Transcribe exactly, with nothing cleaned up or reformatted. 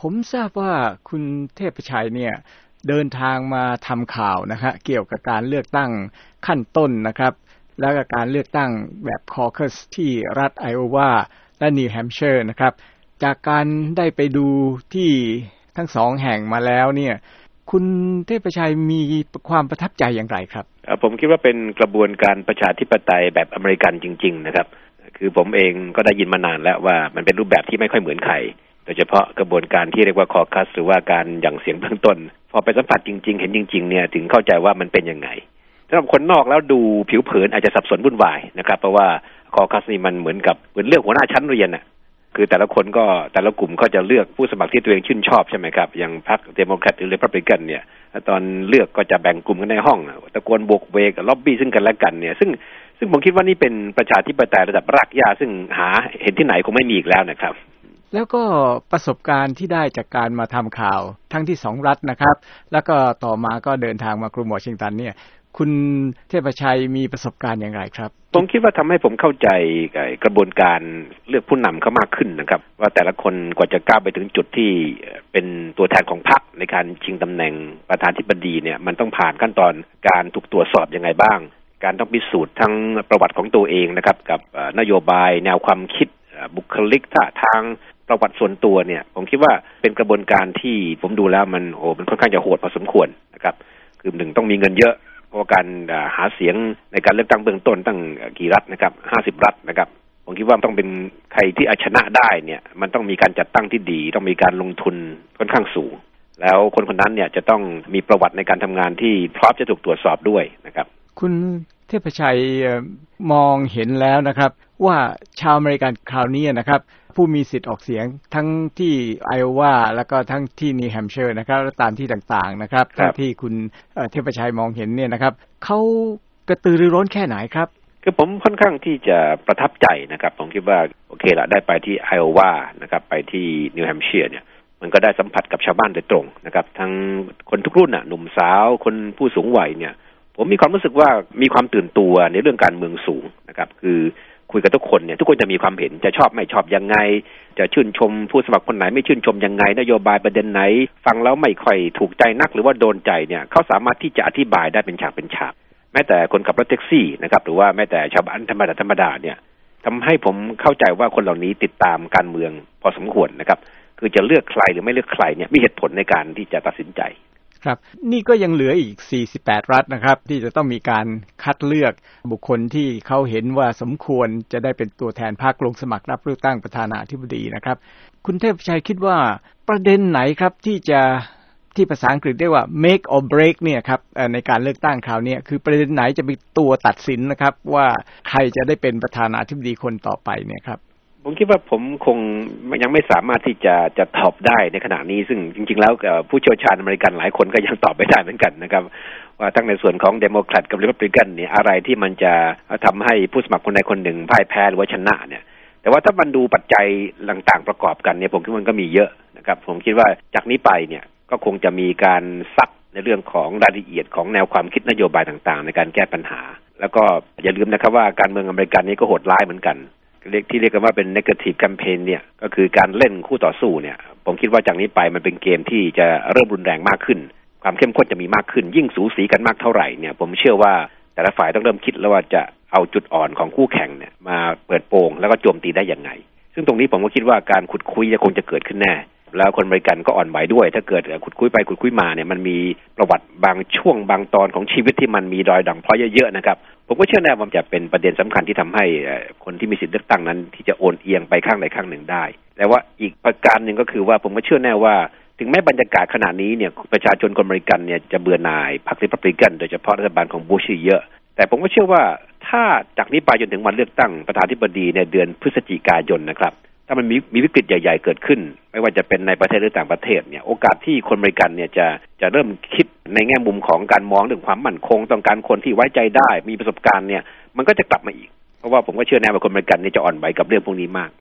ผมทราบว่าคุณเทพชัยเนี่ยเดินทางมาทำข่าวนะฮะเกี่ยวกับการเลือกตั้งขั้นต้นนะครับแล้วก็การเลือกตั้งแบบคอคัสที่รัฐไอโอวาและนิวแฮมป์ไชร์นะครับจากการได้ไปดูที่ทั้งสองแห่งมาแล้วเนี่ยคุณเทพชัยมีความประทับใจอย่างไรครับผมคิดว่าเป็นกระบวนการประชาธิปไตยแบบอเมริกันจริงๆนะครับคือผมเองก็ได้ยินมานานแล้วว่ามันเป็นรูปแบบที่ไม่ค่อยเหมือนใครโดยเฉพาะกระบวนการที่เรียกว่าคอคัสหรือว่าการหยั่งเสียงเบื้องต้นพอไปสัมผัสจริงๆเห็นจริงๆเนี่ยถึงเข้าใจว่ามันเป็นยังไงสำหรับคนนอกแล้วดูผิวเผินอาจจะสับสนวุ่นวายนะครับเพราะว่าคอคัสนี่มันเหมือนกับเหมือนเลือกหัวหน้าชั้นเรียนน่ะคือแต่ละคนก็แต่ละกลุ่มก็จะเลือกผู้สมัครที่ตัวเองชื่นชอบใช่ไหมครับอย่างพรรคเดโมแครตหรือเรพับลิกันเนี่ยตอนเลือกก็จะแบ่งกลุ่มกันในห้องตะโกนโบกเวกล็อบบี้ซึ่งกันและกันเนี่ยซึ่งซึ่งผมคิดว่านี่เป็นประชาธิปไตยระดับรากหญ้าซึ่งหาเห็นที่ไหนคงไม่มีอีกแล้วนะครับแล้วก็ประสบการณ์ที่ได้จากการมาทำข่าวทั้งที่สองรัฐนะครับแล้วก็ต่อมาก็เดินทางมากรุงวอชิงตันเนี่ยคุณเทพชัยมีประสบการณ์อย่างไรครับผมคิดว่าทำให้ผมเข้าใจกระบวนการเลือกผู้นำเขามากขึ้นนะครับว่าแต่ละคนกว่าจะก้าวไปถึงจุดที่เป็นตัวแทนของพรรคในการชิงตำแหน่งประธานาธิบดีเนี่ยมันต้องผ่านขั้นตอนการถูกตรวจสอบยังไงบ้างการต้องพิสูจน์ทั้งประวัติของตัวเองนะครับกับนโยบายแนวความคิดบุคลิกท่าทางประวัติส่วนตัวเนี่ยผมคิดว่าเป็นกระบวนการที่ผมดูแล้วมันโอ้มันค่อนข้างจะโหดพอสมควรนะครับคือหนึ่งต้องมีเงินเยอะเพราะการหาเสียงในการเลือกตั้งเบื้องต้นตั้งกี่รัฐนะครับห้าสิบรัฐนะครับผมคิดว่าต้องเป็นใครที่เอาชนะได้เนี่ยมันต้องมีการจัดตั้งที่ดีต้องมีการลงทุนค่อนข้างสูงแล้วคนคนนั้นเนี่ยจะต้องมีประวัติในการทำงานที่พร้อมจะถูกตรวจสอบด้วยนะครับคุณเทพชัยมองเห็นแล้วนะครับว่าชาวอเมริกันคราวนี้นะครับผู้มีสิทธิ์ออกเสียงทั้งที่ไอโอวาแล้วก็ทั้งที่นิวแฮมป์ไชร์นะครับและตามที่ต่างๆนะครับที่คุณเทพชัยมองเห็นเนี่ยนะครับเขากระตือรือร้นแค่ไหนครับคือผมค่อนข้างที่จะประทับใจนะครับผมคิดว่าโอเคละได้ไปที่ไอโอวานะครับไปที่นิวแฮมป์ไชร์เนี่ยมันก็ได้สัมผัสกับชาวบ้านโดยตรงนะครับทั้งคนทุกรุ่นน่ะหนุ่มสาวคนผู้สูงวัยเนี่ยผมมีความรู้สึกว่ามีความตื่นตัวในเรื่องการเมืองสูงนะครับคือคุยกับทุกคนเนี่ยทุกคนจะมีความเห็นจะชอบไม่ชอบยังไงจะชื่นชมผู้สมัครคนไหนไม่ชื่นชมยังไงนโยบายประเด็นไหนฟังแล้วไม่ค่อยถูกใจนักหรือว่าโดนใจเนี่ยเขาสามารถที่จะอธิบายได้เป็นฉากเป็นฉากแม้แต่คนขับรถแท็กซี่นะครับหรือว่าแม้แต่ชาวบ้านธรรมดาธรรมดาเนี่ยทำให้ผมเข้าใจว่าคนเหล่านี้ติดตามการเมืองพอสมควรนะครับคือจะเลือกใครหรือไม่เลือกใครเนี่ยมีเหตุผลในการที่จะตัดสินใจครับนี่ก็ยังเหลืออีกสี่สิบแปดรัฐนะครับที่จะต้องมีการคัดเลือกบุคคลที่เขาเห็นว่าสมควรจะได้เป็นตัวแทนพรรคลงสมัครรับเลือกตั้งประธานาธิบดีนะครับคุณเทพชัยคิดว่าประเด็นไหนครับที่จะที่ภาษาอังกฤษเรียกว่า make or break เนี่ยครับในการเลือกตั้งคราวนี้คือประเด็นไหนจะเป็นตัวตัดสินนะครับว่าใครจะได้เป็นประธานาธิบดีคนต่อไปเนี่ยครับผมคิดว่าผมคงยังไม่สามารถที่จะจะตอบได้ในขณะนี้ซึ่งจริงๆแล้วผู้เชี่ยวชาญอเมริกันหลายคนก็ยังตอบไม่ได้เหมือนกันนะครับว่าทั้งในส่วนของเดโมแครตกับรีพับลิกันเนี่ยอะไรที่มันจะทำให้ผู้สมัครคนใดคนหนึ่งพ่ายแพ้หรือว่าชนะเนี่ยแต่ว่าถ้ามันดูปัจจัยต่างๆประกอบกันเนี่ยผมคิดว่ามันก็มีเยอะนะครับผมคิดว่าจากนี้ไปเนี่ยก็คงจะมีการซักในเรื่องของรายละเอียดของแนวความคิดนโยบายต่างๆในการแก้ปัญหาแล้วก็อย่าลืมนะครับว่าการเมืองอเมริกันนี้ก็โหดร้ายเหมือนกันเรียกที่เรียกกันว่าเป็น negative campaign เนี่ยก็คือการเล่นคู่ต่อสู้เนี่ยผมคิดว่าจากนี้ไปมันเป็นเกมที่จะเริ่มรุนแรงมากขึ้นความเข้มข้นจะมีมากขึ้นยิ่งสูสีกันมากเท่าไหร่เนี่ยผมเชื่อว่าแต่ละฝ่ายต้องเริ่มคิดแล้วว่าจะเอาจุดอ่อนของคู่แข่งเนี่ยมาเปิดโปงแล้วก็โจมตีได้อย่างไงซึ่งตรงนี้ผมก็คิดว่าการขุดคุยจะคงจะเกิดขึ้นแน่แล้วคนอเมริกันก็อ่อนไหวด้วยถ้าเกิดขุดคุยไปขุดคุยมาเนี่ยมันมีประวัติบางช่วงบางตอนของชีวิตที่มันมีรอยด่างพร้อยเยอะๆนะครับผมก็เชื่อแน่ว่าจะเป็นประเด็นสำคัญที่ทำให้คนที่มีสิทธิเลือกตั้งนั้นที่จะโอนเอียงไปข้างใดข้างหนึ่งได้แต่ว่าอีกประการหนึ่งก็คือว่าผมก็เชื่อแน่ว่าถึงแม้บรรยากาศขณะนี้เนี่ยประชาชนคนอเมริกันเนี่ยจะเบื่อหน่ายพรรครีพับลิกันโดยเฉพาะรัฐบาลของบุชเยอะแต่ผมก็เชื่อว่าถ้าจากนี้ไปจนถึงวันเลือกตั้งประธานาธิบดีในเดือนพฤศจิกายนนะครับถ้ามันมีมีวิกฤตใหญ่ๆเกิดขึ้นไม่ว่าจะเป็นในประเทศหรือต่างประเทศเนี่ยโอกาสที่คนอเมริกันเนี่ยจะจะเริ่มคิดในแง่มุมของการมองเรื่องความมั่นคงต้องการคนที่ไว้ใจได้มีประสบการณ์เนี่ยมันก็จะกลับมาอีกเพราะว่าผมก็เชื่อแน่ว่าคนอเมริกันเนี่ยจะอ่อนไหวกับเรื่องพวกนี้มาก